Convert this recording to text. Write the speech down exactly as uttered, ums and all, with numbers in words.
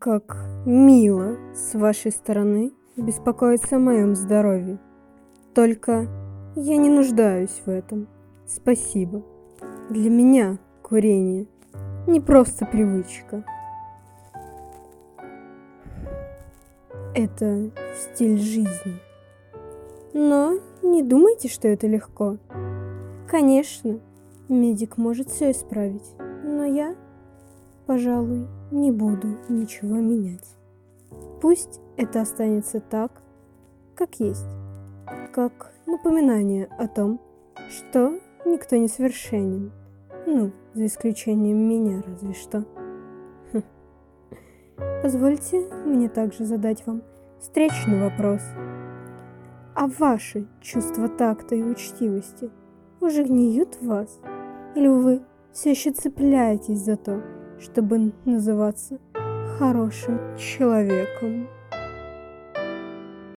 Как мило с вашей стороны беспокоиться о моем здоровье. Только я не нуждаюсь в этом. Спасибо. Для меня курение не просто привычка. Это стиль жизни. Но не думайте, что это легко. Конечно, медик может все исправить, но я, пожалуй, не буду ничего менять. Пусть это останется так, как есть, как напоминание о том, что никто не совершенен, ну, за исключением меня разве что. Хм. Позвольте мне также задать вам встречный вопрос. А ваши чувства такта и учтивости уже гниют в вас? Или вы все еще цепляетесь за то, чтобы называться хорошим человеком?